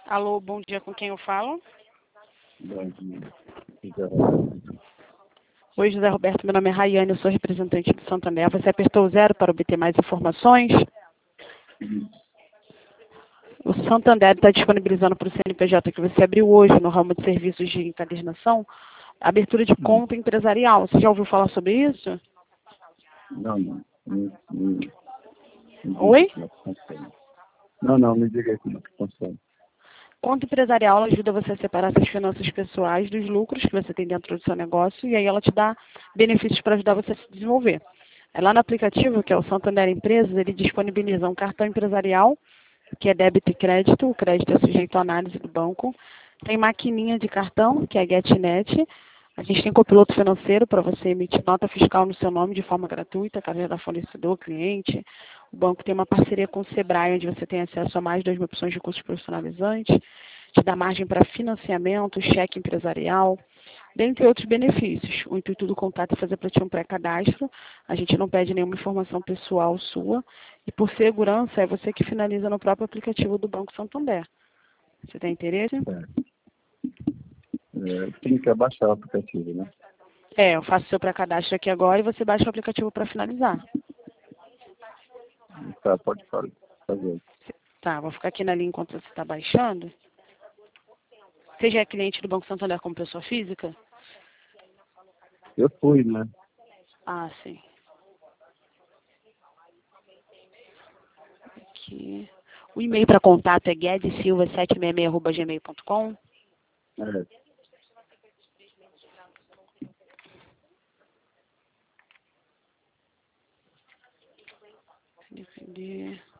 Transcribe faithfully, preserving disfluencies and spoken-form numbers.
Alô, bom dia, com quem eu falo? Bom dia. José Roberto. Oi, José Roberto, meu nome é Rayane, eu sou representante do Santander. Você apertou o zero para obter mais informações? O Santander está disponibilizando para o C N P J que você abriu hoje no ramo de serviços de encadernação, abertura de conta empresarial. Você já ouviu falar sobre isso? Não, não. Me, me, me diga Oi? como é que funciona. Não, não, me diga aí como é que funciona. Conta empresarial ela ajuda você a separar suas finanças pessoais dos lucros que você tem dentro do seu negócio e aí ela te dá benefícios para ajudar você a se desenvolver. É lá no aplicativo, que é o Santander Empresas, ele disponibiliza um cartão empresarial, que é débito e crédito. O crédito é sujeito à análise do banco. Tem maquininha de cartão, que é a GetNet. A gente tem copiloto financeiro para você emitir nota fiscal no seu nome de forma gratuita, caso da fornecedor, cliente. O banco tem uma parceria com o Sebrae, onde você tem acesso a mais de duas mil opções de cursos profissionalizantes, te dá margem para financiamento, cheque empresarial, dentre outros benefícios. O intuito do contato é fazer para ti um pré-cadastro. A gente não pede nenhuma informação pessoal sua. E por segurança, é você que finaliza no próprio aplicativo do Banco Santander. Você tem interesse? É. É, tem que abaixar o aplicativo, né? É, eu faço seu pré-cadastro aqui agora e você baixa o aplicativo para finalizar. Tá, pode fazer. fazer. Tá, vou ficar aqui na linha enquanto você está baixando. Você já é cliente do Banco Santander como pessoa física? Eu fui, né? Ah, sim. Aqui. O e-mail para contato é guedesilva sete seis seis arroba gmail ponto com. É. Defender.